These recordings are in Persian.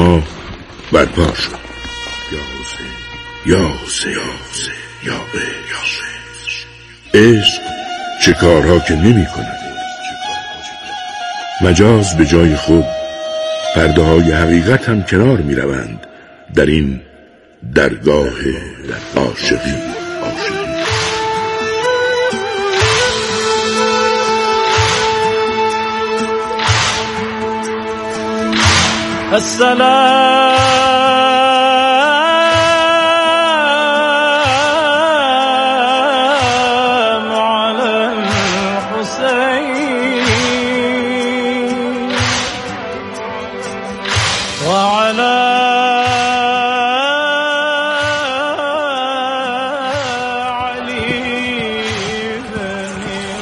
ما برپا شد. یا حسین یا عشق چه کارها که نمی کند. مجاز به جای خود، پرده های حقیقت هم کنار می روند در این درگاه عاشقی. السلام على الحسين وعلى علي بن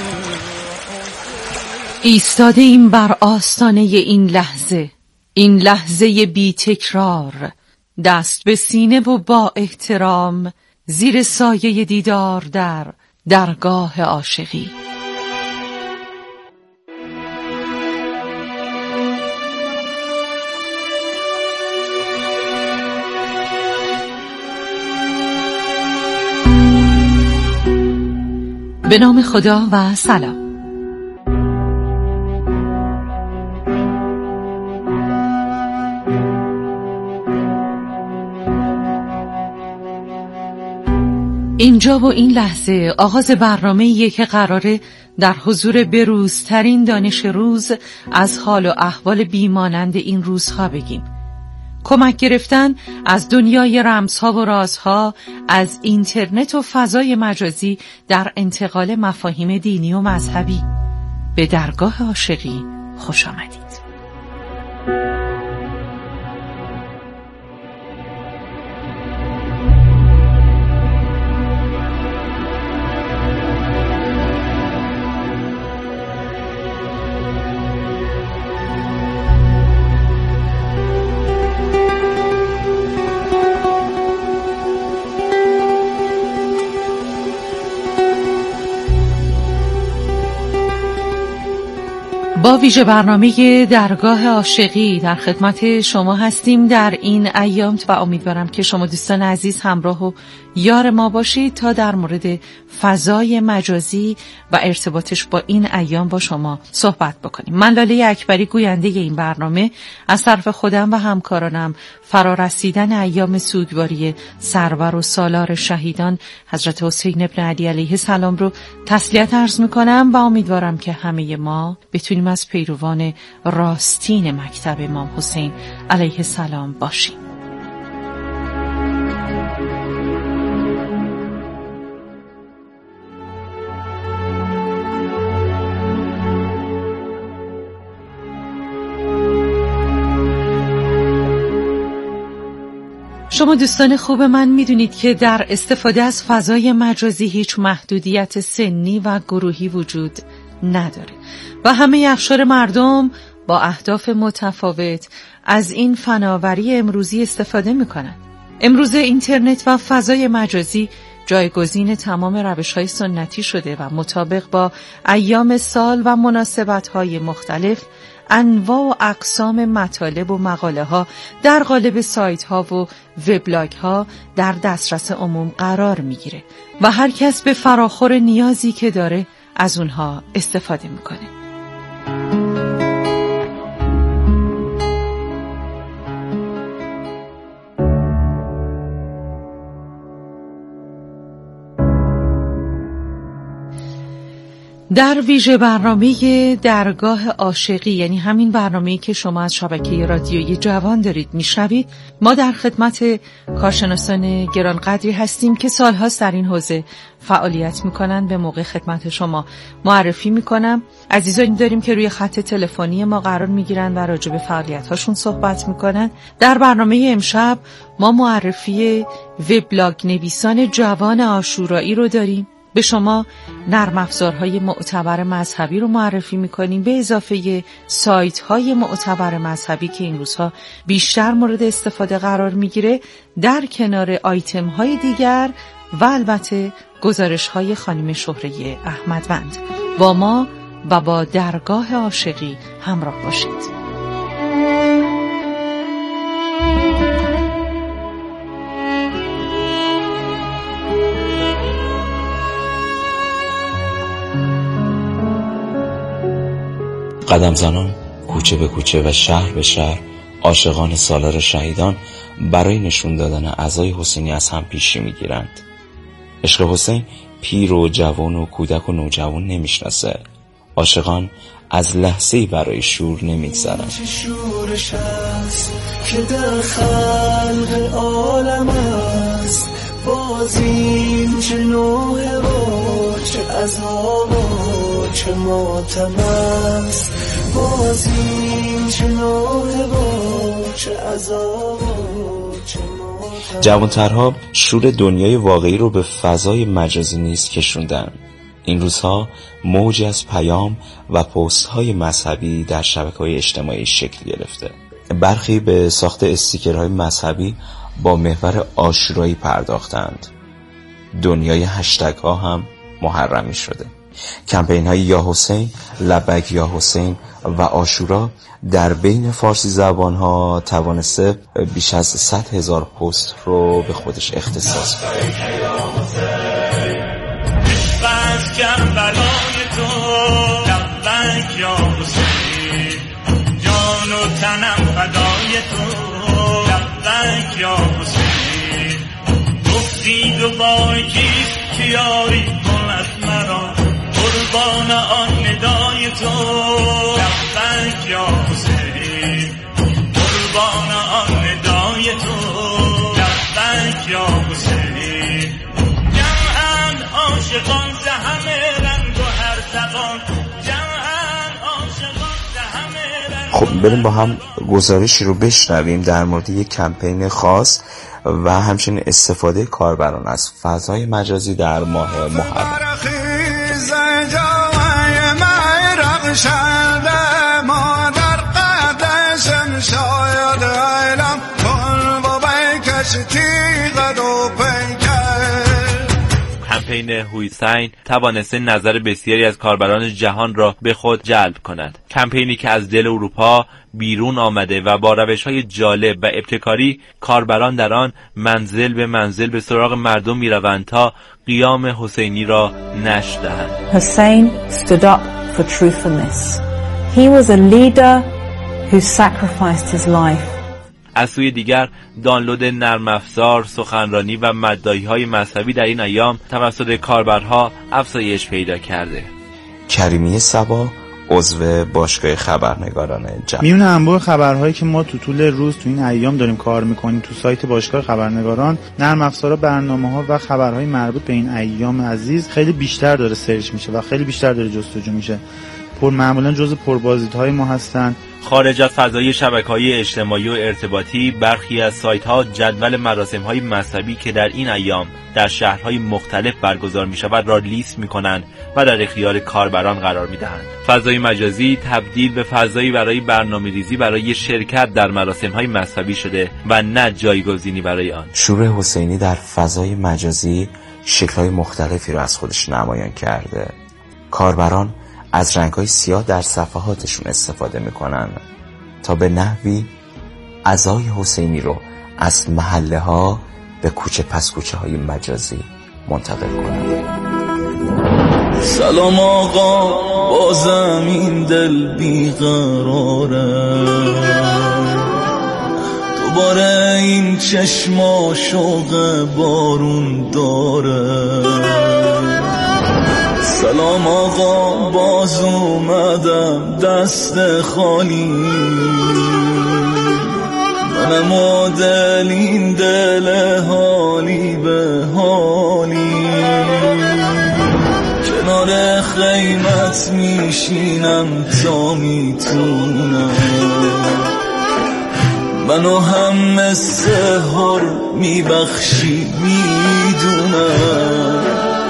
ایستاده ایم بر آستانه این لحظه بی تکرار، دست به سینه و با احترام زیر سایه دیدار در درگاه عاشقی. به نام خدا و سلام. اینجا و این لحظه آغاز برنامه‌ایه که قراره در حضور بروزترین دانش روز از حال و احوال بیمانند این روزها بگیم. کمک گرفتن از دنیای رمزها و رازها، از اینترنت و فضای مجازی در انتقال مفاهیم دینی و مذهبی. به درگاه عاشقی خوش آمدید. با ویژه برنامه درگاه عاشقی در خدمت شما هستیم در این ایام و امیدوارم که شما دوستان عزیز همراه و یار ما باشید تا در مورد فضای مجازی و ارتباطش با این ایام با شما صحبت بکنیم. من لاله اکبری گوینده این برنامه از طرف خودم و همکارانم فرارسیدن ایام سوگواری سرور و سالار شهیدان حضرت حسین ابن علی علیه السلام رو تسلیت عرض میکنم و امیدوارم که همه ما بتونیم از پیروان راستین مکتب امام حسین علیه السلام باشیم. شما دوستان خوب من میدونید که در استفاده از فضای مجازی هیچ محدودیت سنی و گروهی وجود نداره و همه اقشار مردم با اهداف متفاوت از این فناوری امروزی استفاده میکنن. امروز اینترنت و فضای مجازی جایگزین تمام روش‌های سنتی شده و مطابق با ایام سال و مناسبت‌های مختلف انواع و اقسام مطالب و مقاله ها در قالب سایت ها و وبلاگ ها در دسترس عموم قرار میگیره و هر کس به فراخور نیازی که داره از اونها استفاده میکنه. در ویژه برنامه درگاه عاشقی، یعنی همین برنامه‌ای که شما از شبکه رادیویی جوان دارید میشنوید، ما در خدمت کارشناسان گرانقدری هستیم که سالهاست در این حوزه فعالیت میکنن. به موقع خدمت شما معرفی میکنم. عزیزانی داریم که روی خط تلفنی ما قرار میگیرن و راجع به فعالیت‌هاشون صحبت میکنن. در برنامه امشب ما معرفی وبلاگ نویسان جوان عاشورایی رو داریم. به شما نرم افزارهای معتبر مذهبی رو معرفی میکنیم به اضافه سایت های معتبر مذهبی که این روزها بیشتر مورد استفاده قرار میگیره، در کنار آیتم های دیگر و البته گزارش های خانم شهره احمدوند. با ما و با درگاه عاشقی همراه باشید. قدم زنان کوچه به کوچه و شهر به شهر عاشقان سالار شهیدان برای نشون دادن عزای حسینی از هم پیشی میگیرند. عشق حسین پیر و جوان و کودک و نوجوان نمیشناسه. عاشقان از لحظه‌ای برای شور نمیگذرند. چه شورش است که در خلق عالم است، بازین چه نوحه و چه عذاب و چه ماتم است، بازین چه نوحه و چه عذاب و چه ماتم. جوانترها شور دنیای واقعی رو به فضای مجازی نیز کشوندن. این روزها موجی از پیام و پست‌های مذهبی در شبکه‌های اجتماعی شکل گرفته. برخی به ساخت استیکرهای مذهبی با محور عاشورایی پرداختند. دنیای هشتگ ها هم محرمی شده. کمپین های یا حسین، لبیک یا حسین و عاشورا در بین فارسی زبان ها توانسته بیش از 100,000 پست رو به خودش اختصاص بده. جان و تنم فدای تو، لبیک یا حسین. گفتی دو بایکیست که یاری کند مرا، قربان آن ندای تو، لبیک یا حسین. قربان آن ندای تو، لبیک یا حسین. جمعاً عاشقان ز همه رنگ و هر زبان، خب بریم با هم گزارشی رو بشنویم در مورد یک کمپین خاص و همچنین استفاده کاربران از فضای مجازی در ماه محرم. کمپین حسین توانسته نظر بسیاری از کاربران جهان را به خود جلب کند. کمپینی که از دل اروپا بیرون آمده و با روش‌های جالب و ابتکاری کاربران در آن منزل به منزل به سراغ مردم می‌روند تا قیام حسینی را نشر دهند. Hussein stood up for truthfulness. He was a leader who sacrificed his life. از سوی دیگر دانلود نرم افزار، سخنرانی و مدعی‌های مذهبی در این ایام توسط کاربرها افزایش پیدا کرده. کریمی صبا عضو باشگاه خبرنگاران جمع. میون انواع خبرهایی که ما تو طول روز تو این ایام داریم کار میکنیم تو سایت باشگاه خبرنگاران، نرم افزارها، برنامه‌ها و خبرهای مربوط به این ایام عزیز خیلی بیشتر داره سرچ میشه و خیلی بیشتر داره جستجو میشه. معمولا جزو پربازدیدهای ما هستن. خارج از فضای شبکه‌های اجتماعی و ارتباطی، برخی از سایت‌ها جدول مراسم‌های مذهبی که در این ایام در شهرهای مختلف برگزار می‌شود را لیست می‌کنند و در اختیار کاربران قرار می‌دهند. فضای مجازی تبدیل به فضایی برای برنامه‌ریزی برای شرکت در مراسم‌های مذهبی شده و نه جایگزینی برای آن. شور حسینی در فضای مجازی شکل‌های مختلفی را از خودش نمایان کرده. کاربران از رنگ‌های سیاه در صفحاتشون استفاده میکنن تا به نحوی عزای حسینی رو از محله‌ها به کوچه پس کوچه های مجازی منتقل کنن. سلام آقا، بازم این دل بیقراره، دوباره این چشما شوق بارون داره. سلام آقا، باز اومدم دست خالی، منم و دل این دل حالی به حالی، کنار خیمت میشینم تا میتونم، منو هم مثل هر میبخشی میدونم،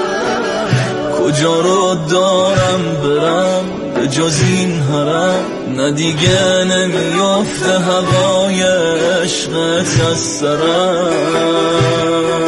کجا رو دارم برم به جز این حرم، نه دیگه نمیافته هوای عشقت از سرم.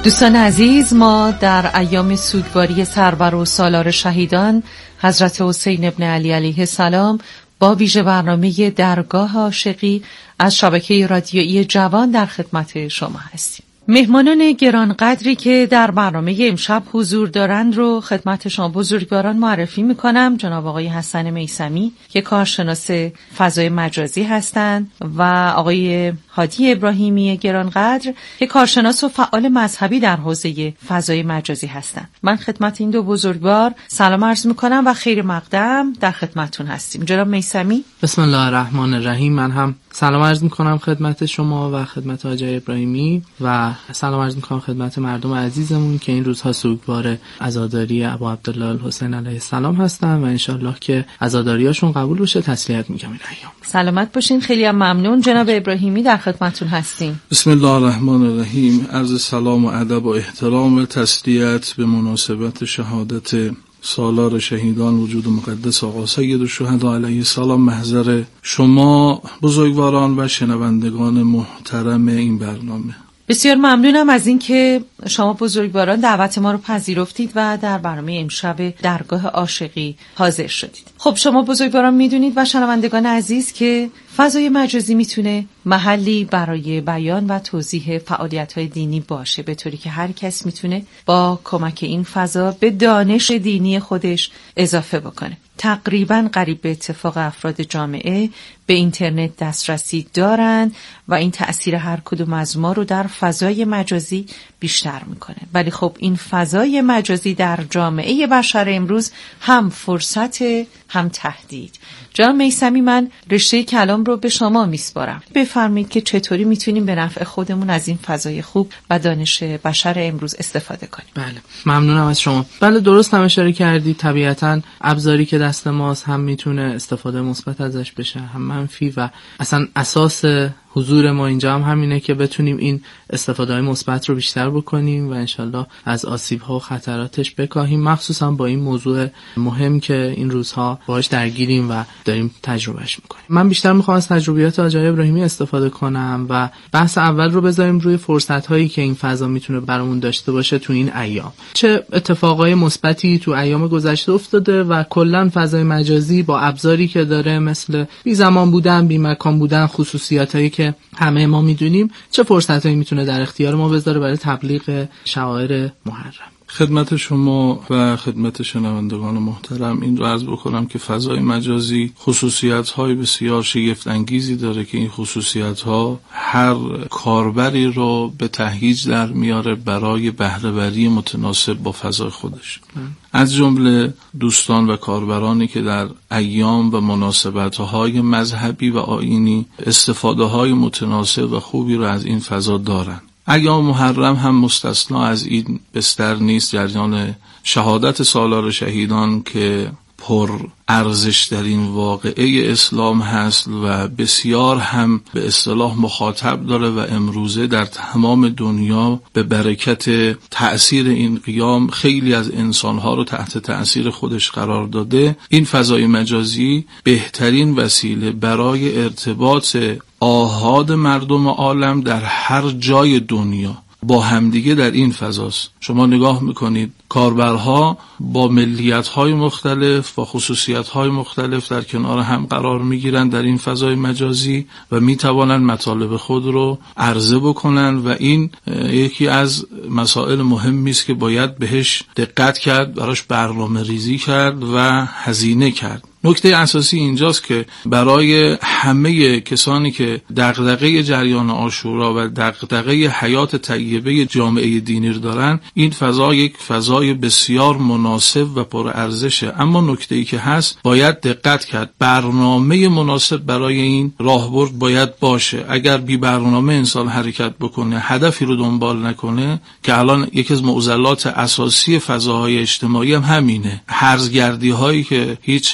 دوستان عزیز، ما در ایام سوگواری سرور و سالار شهیدان حضرت حسین ابن علی علیه السلام با ویژه برنامه درگاه عاشقی از شبکه رادیویی جوان در خدمت شما هستیم. مهمانان گرانقدری که در برنامه امشب حضور دارند رو خدمت شما بزرگواران معرفی میکنم. جناب آقای حسن میثمی که کارشناس فضای مجازی هستند و آقای هادی ابراهیمی گرانقدر که کارشناس و فعال مذهبی در حوزه فضای مجازی هستند. من خدمت این دو بزرگوار سلام عرض میکنم و خیر مقدم در خدمتتون هستیم. جناب میثمی. بسم الله الرحمن الرحیم. من هم سلام عرض میکنم خدمت شما و خدمت آقای ابراهیمی و سلام عرض میکنم خدمت مردم عزیزمون که این روزها سوگوار عزاداری ابا عبدالله الحسین علیه السلام هستن و انشالله که عزاداریاشون قبول بشه. تسلیت میگم این ایام. سلامت باشین. خیلی هم ممنون. جناب ابراهیمی در خدمتتون هستیم. بسم الله الرحمن الرحیم. عرض سلام و ادب و احترام و تسلیت به مناسبت شهادت سالار شهیدان وجود مقدس آقا سید الشهدا علیه السلام محضر شما بزرگواران و شنوندگان محترم این برنامه. بسیار ممنونم از اینکه شما بزرگواران دعوت ما رو پذیرفتید و در برنامه امشب درگاه عاشقی حاضر شدید. خب شما بزرگواران میدونید و شنوندگان عزیز که فضای مجازی میتونه محلی برای بیان و توضیح فعالیت‌های دینی باشه، به طوری که هر کس میتونه با کمک این فضا به دانش دینی خودش اضافه بکنه. تقریباً قریب به اتفاق افراد جامعه به اینترنت دسترسی دارن و این تأثیر هر کدوم از ما رو در فضای مجازی بیشتر میکنه. ولی خب این فضای مجازی در جامعه بشر امروز هم فرصت هم تهدید. جناب میثمی، من رشته کلام رو به شما میسپارم. بفرمایید که چطوری میتونیم به نفع خودمون از این فضای خوب و دانش بشر امروز استفاده کنیم. بله، ممنونم از شما. بله، درست هم اشاره کردید. طبیعتاً ابزاری که دست ماست هم میتونه استفاده مثبت ازش بشه هم منفی و اصلا اساس حضور ما اینجا هم همینه که بتونیم این استفاده‌های مثبت رو بیشتر بکنیم و انشالله از آسیب‌ها و خطراتش بکاهیم، مخصوصا با این موضوع مهم که این روزها باهاش درگیریم و داریم تجربهش میکنیم. من بیشتر میخوام از تجربیات آقای ابراهیمی استفاده کنم و بحث اول رو بذاریم روی فرصت‌هایی که این فضا میتونه برامون داشته باشه تو این ایام. چه اتفاقای مثبتی تو ایام گذشته افتاده و کلاً فضای مجازی با ابزاری که داره مثل بی زمان بودن، بی مکان بودن، خصوصیاتایی که همه ما میدونیم، چه فرصتایی میتونه در اختیار ما بذاره برای تبلیغ شعائر محرم. خدمت شما و خدمت شنوندگان محترم این رو عرض بکنم که فضای مجازی خصوصیت‌های بسیار شگفت انگیزی داره که این خصوصیت‌ها هر کاربری رو به تهییج در میاره برای بهره‌وری متناسب با فضای خودش. از جمله دوستان و کاربرانی که در ایام و مناسبت‌های مذهبی و آیینی استفاده‌های متناسب و خوبی رو از این فضا دارن. ایام محرم هم مستثنا از این بستر نیست. جریان شهادت سالار شهیدان که پر ارزش در این واقعه اسلام هست و بسیار هم به اصطلاح مخاطب داره و امروزه در تمام دنیا به برکت تأثیر این قیام خیلی از انسانها رو تحت تأثیر خودش قرار داده. این فضای مجازی بهترین وسیله برای ارتباط آحاد مردم عالم در هر جای دنیا با همدیگه در این فضاست. شما نگاه میکنید کاربرها با ملیت‌های مختلف و خصوصیت‌های مختلف در کنار هم قرار میگیرند در این فضای مجازی و میتوانند مطالب خود رو عرضه بکنند و این یکی از مسائل مهمی است که باید بهش دقت کرد، براش برنامه ریزی کرد و هزینه کرد. نکته اساسی اینجاست که برای همه کسانی که دغدغه جریان عاشورا و دغدغه حیات طیبه جامعه دینی رو دارن، این فضا یک فضای بسیار مناسب و پر ارزشه. اما نکته‌ای که هست باید دقت کرد، برنامه مناسب برای این راهبرد باید باشه. اگر بی برنامه انسان حرکت بکنه، هدفی رو دنبال نکنه، که الان یکی از معضلات اساسی فضاهای اجتماعی هم همینه، هرزگردی هایی که هیچ هدفی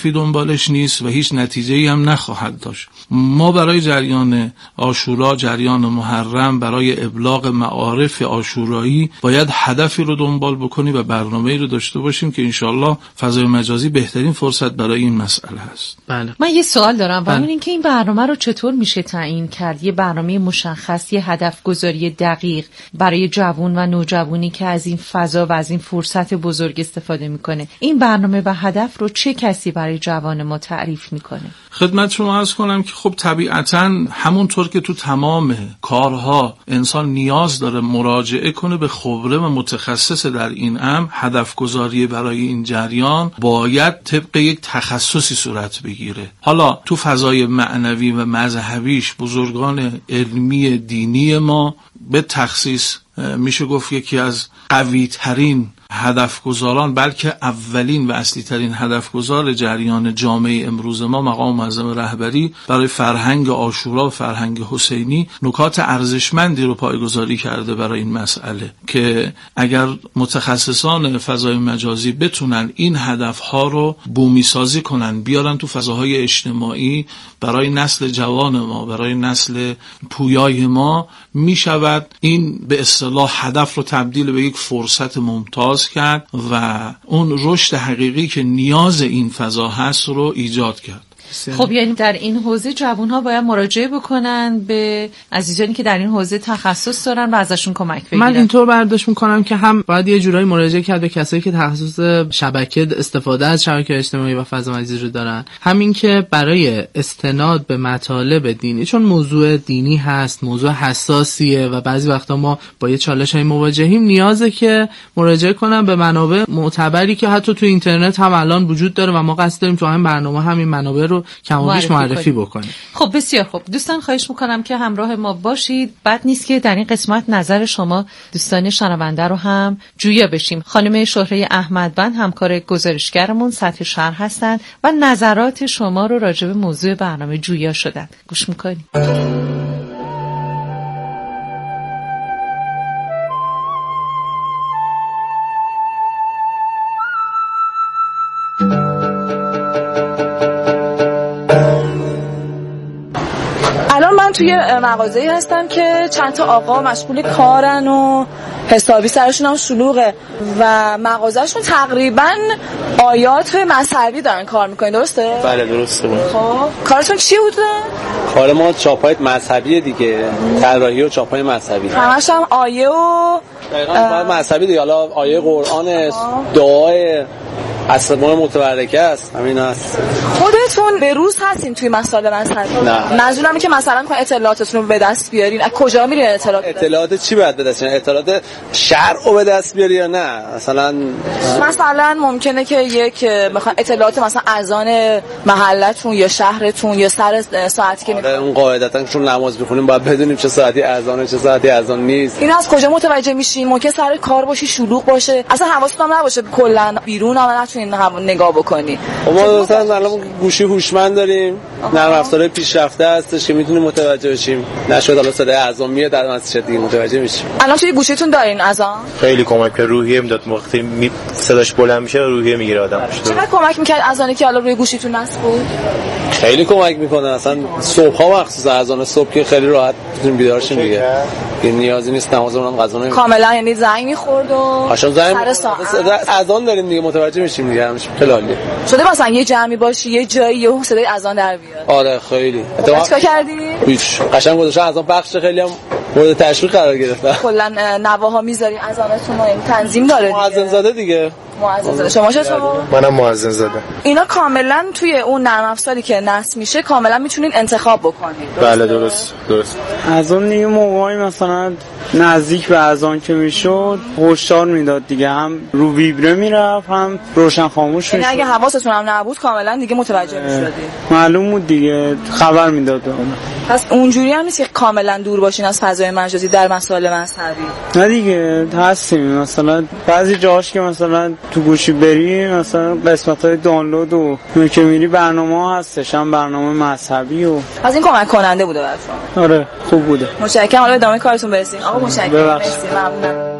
هدفی دنبالش نیست و هیچ نتیجه‌ای هم نخواهد داشت. ما برای جریان عاشورا، جریان محرم، برای ابلاغ معارف عاشورایی باید هدفی رو دنبال بکنیم و برنامه‌ای رو داشته باشیم که انشالله فضای مجازی بهترین فرصت برای این مسئله هست. بله. من یه سوال دارم و اون این که این برنامه رو چطور میشه تعیین کرد؟ یه برنامه مشخص، یه هدف گذاری دقیق برای جوان و نوجوانی که از این فضا و از این فرصت بزرگ استفاده میکنه. این برنامه و هدف رو چه کسی برای جوان ما تعریف میکنه؟ خدمت شما عرض کنم که خب طبیعتاً همونطور که تو تمام کارها انسان نیاز داره مراجعه کنه به خبره و متخصص در این امر، هدف گذاری برای این جریان باید طبق یک تخصصی صورت بگیره. حالا تو فضای معنوی و مذهبیش بزرگان علمی دینی ما به تخصیص میشه گفت یکی از قوی ترین هدفگزاران، بلکه اولین و اصلی ترین هدفگزار جریان جامعه امروز ما، مقام معظم رهبری برای فرهنگ عاشورا و فرهنگ حسینی نکات ارزشمندی رو پایه‌گذاری کرده برای این مسئله که اگر متخصصان فضای مجازی بتونن این هدفها رو بومی سازی کنن، بیارن تو فضاهای اجتماعی برای نسل جوان ما، برای نسل پویای ما، میشود این به اصطلاح هدف رو تبدیل به یک فرصت ممتاز کرد و اون رشد حقیقی که نیاز این فضا هست رو ایجاد کرد. خب یعنی در این حوزه جوان‌ها باید مراجعه بکنن به عزیزانی که در این حوزه تخصص دارن و ازشون کمک بگیرن. من اینطور برداشت میکنم که هم باید یه جورایی مراجعه کرد به کسایی که تخصص شبکه، استفاده از شبکه اجتماعی و فضا مجازی رو دارن، همین که برای استناد به مطالب دینی، چون موضوع دینی هست، موضوع حساسیه و بعضی وقتا ما با یه چالش‌های مواجهیم، نیازه که مراجعه کنن به منابع معتبری که حتی تو اینترنت هم الان وجود داره و ما قصد داریم تو همین برنامه همین منابع رو کم و بیش معرفی بکنیم. خب بسیار خوب دوستان، خواهش میکنم که همراه ما باشید. بد نیست که در این قسمت نظر شما دوستان شنونده رو هم جویا بشیم. خانم شهره احمدبند همکار گزارشگرمون سطح شهر هستند و نظرات شما رو راجع به موضوع برنامه جویا شدن. گوش میکنیم. توی مغازه‌ای هستم که چند تا آقا مشغول کارن و حسابی سرشون هم شلوغه و مغازه‌شون تقریباً آیات مذهبی دارن کار میکنن، درسته؟ بله درسته. خب کارتون چی بوده؟ کار ما چاپای مذهبی دیگه، طراحی و چاپای مذهبی. همش هم آیه و دقیقاً مذهبی دیگه، حالا آیه قرآن، دعای اسماء متبرکه است، همین است. خودتون به روز هستین توی مسائل مذهبی؟ نه. منظورم که مثلا اطلاعاتتون رو به دست بیارین، از کجا میرین اطلاعات چی باید به دست بیارین؟ اطلاعات شرع رو به دست بیاری یا نه؟ مثلا ممکنه که یک بخواد اطلاعات مثلا اذان محلتون یا شهرتون یا سر ساعتی که میخواد، اون قاعدتاً چون نماز میخونیم باید بدونیم چه ساعتی اذانه چه ساعتی اذان نیست. این از کجا متوجه میشین؟ ممکن سر کار باشی، شلوغ باشه، اصلا حواستون نباشه کلا بیرون هم نتونین نگاه بکنی. ما مثلا الان گوشی هوشمند داریم، نرم افزار پیشرفته هستش که میتونیم متوجه بشیم. نشد حالا صدای اذان میاد در مسجد دیگه متوجه میشیم. الان توی گوشیتون دارین اذان؟ خیلی کمک به روحیه میداد، وقتی صداش بلند میشه روحیه میگیره آدم. چقدر کمک میکرد اذانی که حالا روی گوشیتون نصب بود؟ خیلی کمک میکنه، اصلا صبح ها مخصوصا اذان صبح که خیلی راحت میتونیم بیدار شیم دیگه. این نیازی نیست نمازمون هم قضا نمیشه. کاملا یعنی زنگ میخورد و اذان داریم دیگه متوجه میشیم دیگه، همش خیلی عالیه. شده مثلا یه جمعی باشی یه جایی یهو صدای اذان در بیاد؟ آره خیلی. چیکار کردی؟ هیچ، قشنگ گذاشتن اذان بخش خیلی هم مورد تشویق قرار گرفت. کلا نواها میذاری اذانتون این تنظیم داره دیگه. مؤذن زاده دیگه. مؤذن زاده. شما چطور؟ منم مؤذن زاده. اینا کاملا توی اون نرم افزاری که نصب میشه کاملا میتونین انتخاب بکنید. بله درست. اذان دیگه موقعی مثلا نزدیک به اذان که میشد هشدار میداد دیگه، هم رو ویبره میرفت هم روشن خاموش میشد. یعنی اگه حواستون هم نبود کاملا دیگه متوجه میشدید. معلوم بود دیگه، خبر میداد. پس اونجوری هم نیست که کاملا دور باشین از فضای مجازی در مسائل مذهبی. نه دیگه هستیم، مثلا بعضی جاهاش که مثلا تو گوشی بری مثلا قسمت‌های دانلود و که میری برنامه‌ها هستش، هم برنامه مذهبی و از این کمک کننده بوده براتون. آره خوب بوده. متشکرم. حالا ادامه کارتون برسیم. آقا متشکرم. مرسی، ممنونم.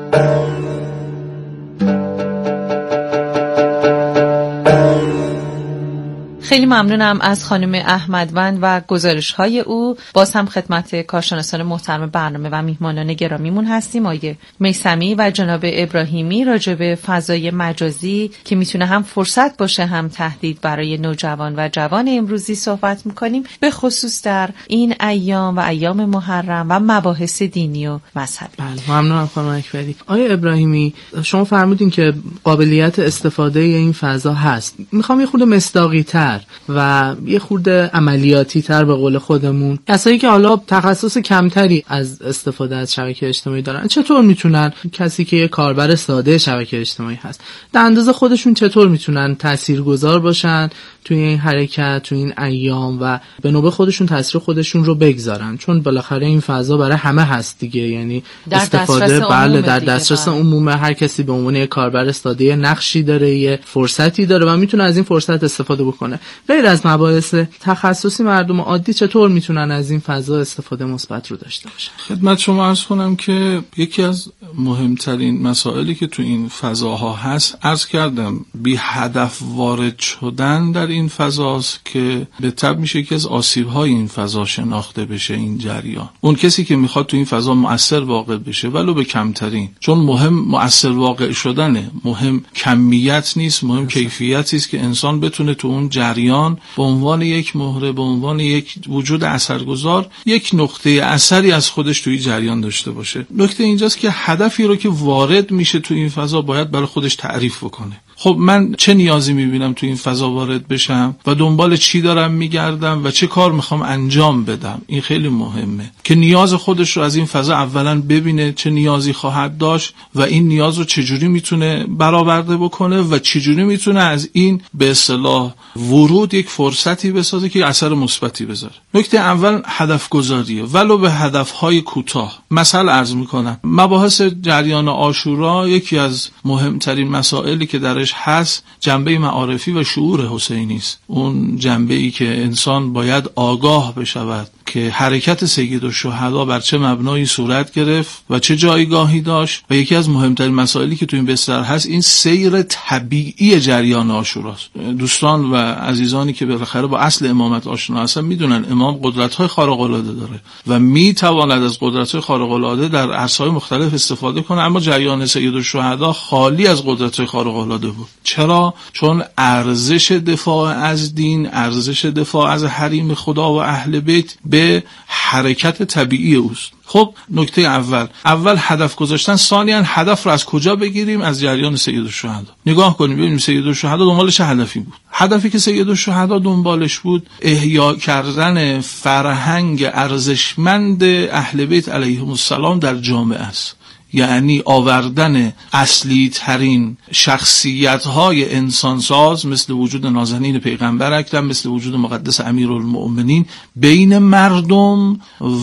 خیلی ممنونم از خانم احمدوند و گزارش‌های او. باز هم خدمت کارشناسان محترم برنامه و میهمانان گرامیمون هستیم، آقای میثمی و جناب ابراهیمی، راجع به فضای مجازی که میتونه هم فرصت باشه هم تهدید برای نوجوان و جوان امروزی صحبت میکنیم، به خصوص در این ایام و ایام محرم و مباحث دینی و مذهبی. بله، ممنونم خانم اکبری. آقای ابراهیمی، شما فرمودین که قابلیت استفاده این فضا هست. میخوام یه خورده مصداقی‌تر و یه خورده عملیاتی‌تر به قول خودمون، کسایی که حالا تخصص کمتری از استفاده از شبکه اجتماعی دارن چطور میتونن، کسی که یه کاربر ساده شبکه اجتماعی هست، در اندازه خودشون چطور میتونن تاثیرگذار باشن توی این حرکت، توی این ایام و به نوبه خودشون تاثیر خودشون رو بگذارن؟ چون بالاخره این فضا برای همه هست دیگه، یعنی استفاده بله در دسترس عمومه، هر کسی به عنوان یک کاربر ساده نقشی داره، یه فرصتی داره و میتونه از این فرصت استفاده بکنه. غیر از مباحث تخصصی، مردم عادی چطور میتونن از این فضا استفاده مثبت رو داشته باشن؟ خدمت شما عرض کنم که یکی از مهمترین مسائلی که تو این فضاها هست، عرض کردم، بی هدف وارد شدن در این فضاست که به طبع میشه که از آسیب‌های این فضا شناخته بشه این جریان. اون کسی که میخواد تو این فضا مؤثر واقع بشه ولو به کمترین، چون مهم مؤثر واقع شدنه، مهم کمیت نیست، مهم کیفیتی است که انسان بتونه تو اون جریان به عنوان یک مهره، به عنوان یک وجود اثرگذار، یک نقطه اثری از خودش توی جریان داشته باشه. نکته اینجاست که هدفی رو که وارد میشه تو این فضا باید برای خودش تعریف بکنه. خب من چه نیازی میبینم تو این فضا وارد بشم و دنبال چی دارم میگردم و چه کار میخوام انجام بدم؟ این خیلی مهمه که نیاز خودش رو از این فضا اولا ببینه، چه نیازی خواهد داشت و این نیاز رو چجوری میتونه برآورده بکنه و چجوری میتونه از این به اصطلاح ورود یک فرصتی بسازه که اثر مثبتی بذاره. نکته اول هدف گذاریه، ولو به هدفهای کوتاه. مثلا عرض میکنم مباحث جریان عاشورا، یکی از مهمترین مسائلی که درش هست جنبه معارفی و شعور حسینی است. اون جنبه‌ای که انسان باید آگاه بشود که حرکت سیدالشهدا بر چه مبنایی صورت گرفت و چه جایگاهی داشت و یکی از مهمترین مسائلی که تو این بستر هست این سیر طبیعی جریان عاشوراست. دوستان و عزیزانی که بالاخره با اصل امامت آشنا هستن میدونن امام قدرت‌های خارق‌العاده داره و میتواند از قدرت‌های خارق‌العاده در عرصه‌های مختلف استفاده کنه، اما جریان سیدالشهدا خالی از قدرت‌های خارق‌العاده بود. چرا؟ چون ارزش دفاع از دین، ارزش دفاع از حریم خدا و اهل بیت به حرکت طبیعی اوست. خب نکته اول هدف گذاشتن، ثانیاً هدف رو از کجا بگیریم؟ از جریان سیدالشهدا. نگاه کنیم ببینیم سیدالشهدا دنبال چه هدفی بود. هدفی که سیدالشهدا دنبالش بود احیا کردن فرهنگ ارزشمند اهل بیت علیهم السلام در جامعه است، یعنی آوردن اصلی ترین شخصیت های انسانساز مثل وجود نازنین پیغمبر اکرم، مثل وجود مقدس امیرالمؤمنین بین مردم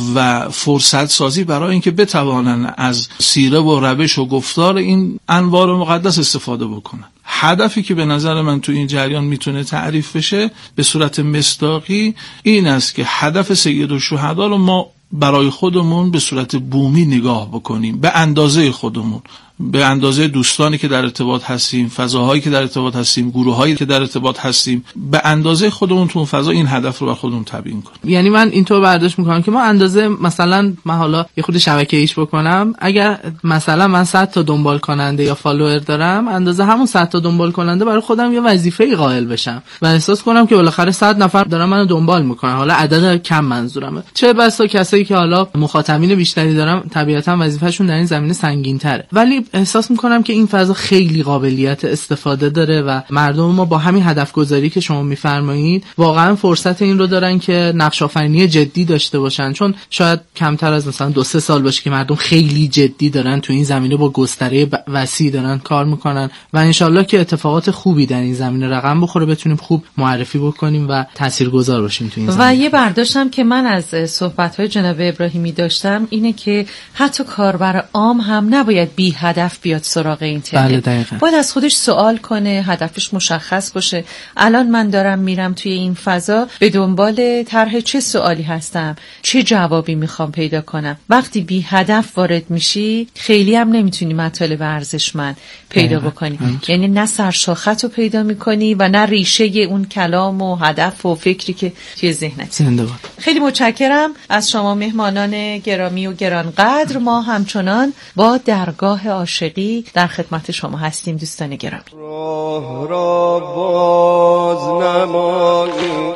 و فرصت سازی برای اینکه بتوانن از سیره و روش و گفتار این انوار مقدس استفاده بکنن. هدفی که به نظر من تو این جریان میتونه تعریف بشه به صورت مصداقی این است که هدف سیدالشهدا رو ما برای خودمون به صورت بومی نگاه بکنیم، به اندازه خودمون، به اندازه دوستانی که در ارتباط هستیم، فضاهایی که در ارتباط هستیم، گروهایی که در ارتباط هستیم، به اندازه خودمون تو اون فضا این هدف رو بر خودمون تبیین کنیم. یعنی من اینطور برداشت میکنم که ما اندازه، مثلا من حالا یه خود شبکه ایش بکنم، اگر مثلا من 100 تا دنبال کننده یا فالوور دارم، اندازه همون 100 تا دنبال کننده برای خودم یه وظیفه قائل بشم و احساس کنم که بالاخره 100 نفر دارن منو دنبال میکنن. حالا عدد کم منظورمه، چه بسا کسایی که حالا مخاطبین بیشتری دارن طبیعتا وظیفه‌شون در این زمینه سنگین‌تره، ولی احساس میکنم که این فضا خیلی قابلیت استفاده داره و مردم ما با همین هدف گذاری که شما میفرمایید واقعا فرصت این رو دارن که نقش آفرینی جدی داشته باشن، چون شاید کمتر از مثلا 2-3 سال باشه که مردم خیلی جدی دارن تو این زمینه با گستره وسیع دارن کار میکنن و انشالله که اتفاقات خوبی در این زمینه رقم بخوره، بتونیم خوب معرفی بکنیم و تاثیرگذار باشیم تو این زمینه. و یه برداشتم که من از صحبت‌های جناب ابراهیمی داشتم اینه که حتی کاربر عام هم نباید بی هدف بیاد سراغ اینترنت. بله دقیقاً. باید از خودش سوال کنه، هدفش مشخص باشه. الان من دارم میرم توی این فضا به دنبال طرح چه سوالی هستم، چه جوابی میخوام پیدا کنم. وقتی بی هدف وارد میشی خیلی هم نمیتونی مطالب ارزشمند پیدا بکنی. یعنی نه سرشاخت رو پیدا میکنی و نه ریشه اون کلام و هدف و فکری که توی ذهنت. زنده‌باد. خیلی متشکرم از شما مهمانان گرامی و گرانقدر. ما همچنان با درگاه عاشقی در خدمت شما هستیم دوستان گرامی. راه را باز نمایی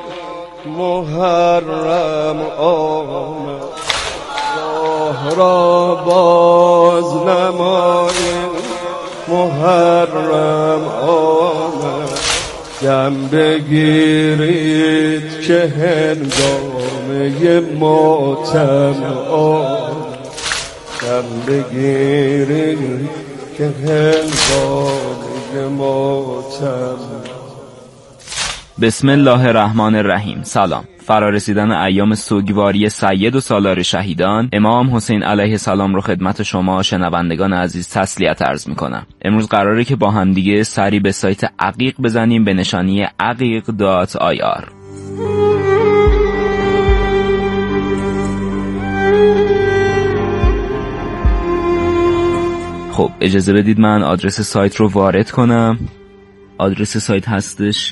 محرم آمد، راه را باز نمایی محرم آمد، دم بگیرید که هنگامه ماتم آمد، دم بگیرید که هنگامه ماتم. بسم الله الرحمن الرحیم. سلام. فرارسیدن ایام سوگواری سید و سالار شهیدان امام حسین علیه السلام رو خدمت شما شنوندگان عزیز تسلیت عرض میکنم. امروز قراره که با هم دیگه سری به سایت عقیق بزنیم به نشانی aqiq.ir. خب اجازه بدید من آدرس سایت رو وارد کنم. آدرس سایت هستش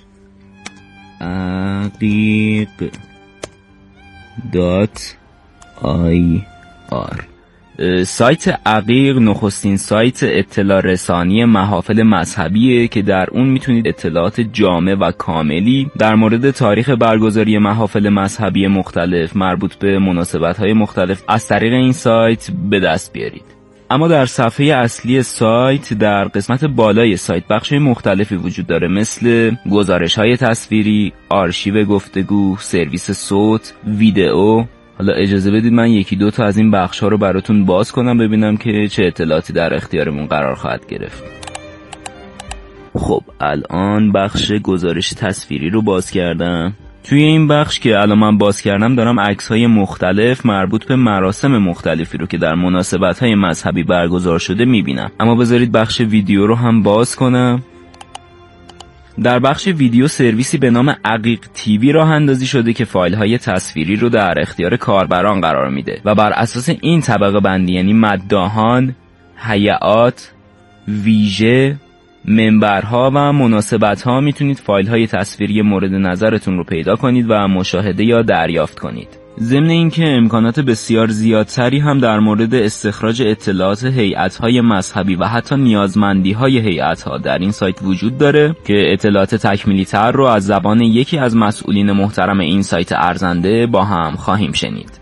aqiq.ir. سایت عقیق نخستین سایت اطلاع رسانی محافل مذهبیه که در اون میتونید اطلاعات جامع و کاملی در مورد تاریخ برگزاری محافل مذهبی مختلف مربوط به مناسبت‌های مختلف از طریق این سایت به دست بیارید. اما در صفحه اصلی سایت در قسمت بالای سایت بخش‌های مختلفی وجود داره، مثل گزارش‌های تصویری، آرشیو گفتگو، سرویس صوت، ویدئو. حالا اجازه بدید من یکی دو تا از این بخش‌ها رو براتون باز کنم ببینم که چه اطلاعاتی در اختیارمون قرار خواهد گرفت. خب الان بخش گزارش تصویری رو باز کردم. توی این بخش که الان من باز کردم دارم عکس‌های مختلف مربوط به مراسم مختلفی رو که در مناسبت‌های مذهبی برگزار شده می‌بینم. اما بذارید بخش ویدیو رو هم باز کنم. در بخش ویدیو سرویسی به نام عقیق تیوی راه اندازی شده که فایل‌های تصویری رو در اختیار کاربران قرار میده و بر اساس این طبقه بندی یعنی مداحان، هیئات، ویژه، منبرها و مناسبت‌ها میتونید فایل‌های تصویری مورد نظرتون رو پیدا کنید و مشاهده یا دریافت کنید. ضمن اینکه امکانات بسیار زیادتری هم در مورد استخراج اطلاعات هیئت‌های مذهبی و حتی نیازمندی‌های هیئت‌ها در این سایت وجود داره که اطلاعات تکمیلی‌تر رو از زبان یکی از مسئولین محترم این سایت ارزنده با هم خواهیم شنید.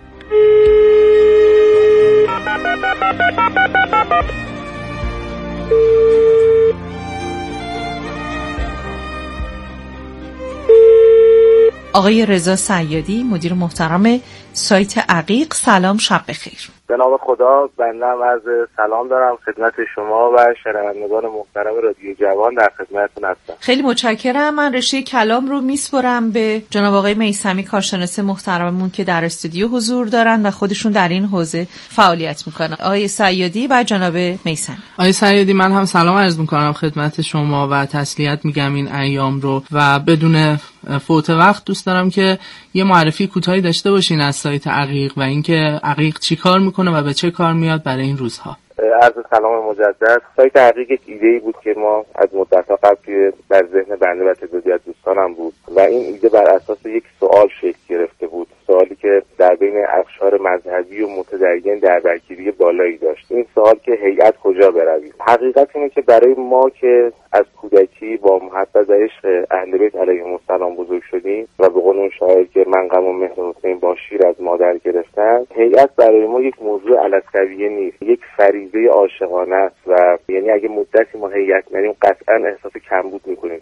آقای رضا صیادی مدیر محترم سایت عقیق، سلام، شب بخیر. به نام خدا بندم عرض سلام دارم خدمت شما و شنوندگان محترم رادیو جوان در خدمتتون هستم. خیلی متشکرم. من رشته کلام رو میسپرم به جناب آقای میثمی کارشناس محترممون که در استودیو حضور دارن و خودشون در این حوزه فعالیت میکنن. آقای صیادی و جناب میثمی. آقای صیادی من هم سلام عرض میکنم خدمت شما و تسلیت میگم این ایام رو و بدون فوت وقت دوست دارم که یه معرفی کوتاهی داشته باشین از سایت عقیق و اینکه عقیق چی کار میکنه و به چه کار میاد برای این روزها. عرض سلام مجدد. سایت عقیق یک ایده‌ای بود که ما از مدت‌ها قبل در ذهن بنده و تعدادی از دوستانم بود و این ایده بر اساس یک سوال شکل گرفته بود، سوالی که در بین اقشار مذهبی و متدین درگیری بالایی داشت. این سوال که هیئت کجا برویم؟ حقیقت اینه که برای ما که از کودکی با محبت و عشق اهل بیت علیهم السلام بزرگ شدیم و به قول اون شاعر که من غم و مهر حسین با شیر از مادر گرفتن، هیئت برای ما یک موضوع علسویه نیست، یک فریضه عاشقانه است و یعنی اگه مدتی ما هیئت نریم قطعا احساس کمبود میکنیم.